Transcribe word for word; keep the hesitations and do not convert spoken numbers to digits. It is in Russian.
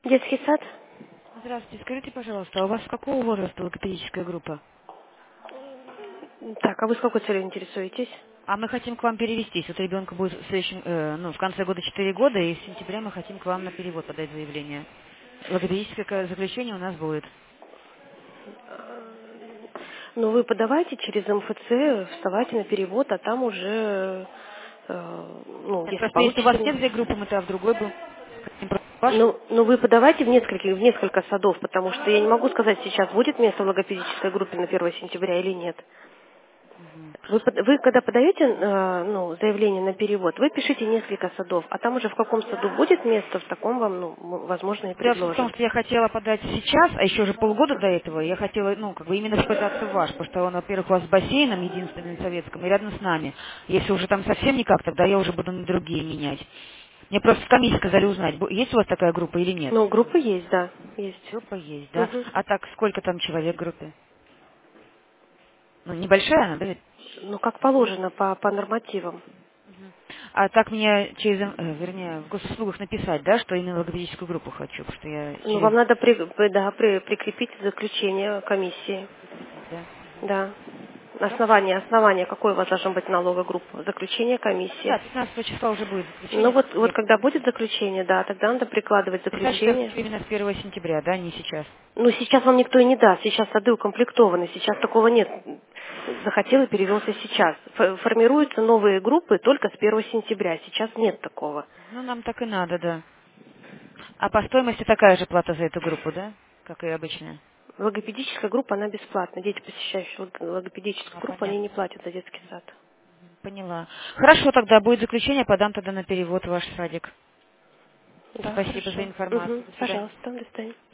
Детский сад? Здравствуйте, скажите, пожалуйста, а у вас какого возраста логопедическая группа? Так, а вы с какой целью интересуетесь? А мы хотим к вам перевестись. Вот ребенку будет в следующем, э, ну, в конце года четыре года, и в сентябре мы хотим к вам на перевод подать заявление. Логопедическое ка- заключение у нас будет. Ну, вы подавайте через МФЦ, вставайте на перевод, а там уже, э, ну, Нет, если просто если у вас получите... нет этой группы, мы то в другой был. Хотим просто вашу. Ну, ну, вы подавайте в несколько, в несколько садов, потому что я не могу сказать сейчас, будет место в логопедической группе на первое сентября или нет. Мгм. Вы, под- вы когда подаете э, ну, заявление на перевод, вы пишите несколько садов, а там уже в каком саду будет место, в таком вам, ну, м- возможно, и Дело в том, предложат. что я хотела подать сейчас, а еще уже полгода до этого, я хотела, ну, как бы именно вписаться в ваш, потому что он, во-первых, у вас с бассейном, единственным советском, и рядом с нами. Если уже там совсем никак, тогда я уже буду на другие менять. Мне просто в комиссии сказали узнать, бу- есть у вас такая группа или нет. Ну, группа есть, да, есть. Группа есть, да? Мгм. А так, сколько там человек в группе? Ну, небольшая она, да? ведь? Ну, как положено, по, по нормативам. Мгм. А так мне через, э, вернее, в госуслугах написать, да, что именно логопедическую группу хочу, потому что я Ну, через... вам надо при- при- да, при- прикрепить заключение комиссии. Прикрепить, да? Мгм. Да. Хорошо. Основание, основание, какое у вас должно быть налоговая группа? Заключение Ну комиссии. да, пятнадцатого числа уже будет Ну, заключение, вот, вот я когда будет комиссию. заключение, да, тогда надо прикладывать Писать, что я заключение. хочу именно с первого сентября, да, не сейчас. Ну, сейчас вам никто и не даст, сейчас сады укомплектованы, сейчас такого нет. Захотел и перевелся сейчас. Ф- Формируются новые группы только с первого сентября, сейчас нет такого. Ну, нам так и надо, да. А по стоимости такая же плата за эту группу, да? Как и обычная. Логопедическая группа, она бесплатна. Дети, посещающие лог- логопедическую А, группу, они не понятно. платят за детский сад. Поняла. Хорошо, тогда будет заключение, подам тогда на перевод в ваш садик. Да, Спасибо за хорошо. информацию. Угу, До свидания. пожалуйста, до свидания.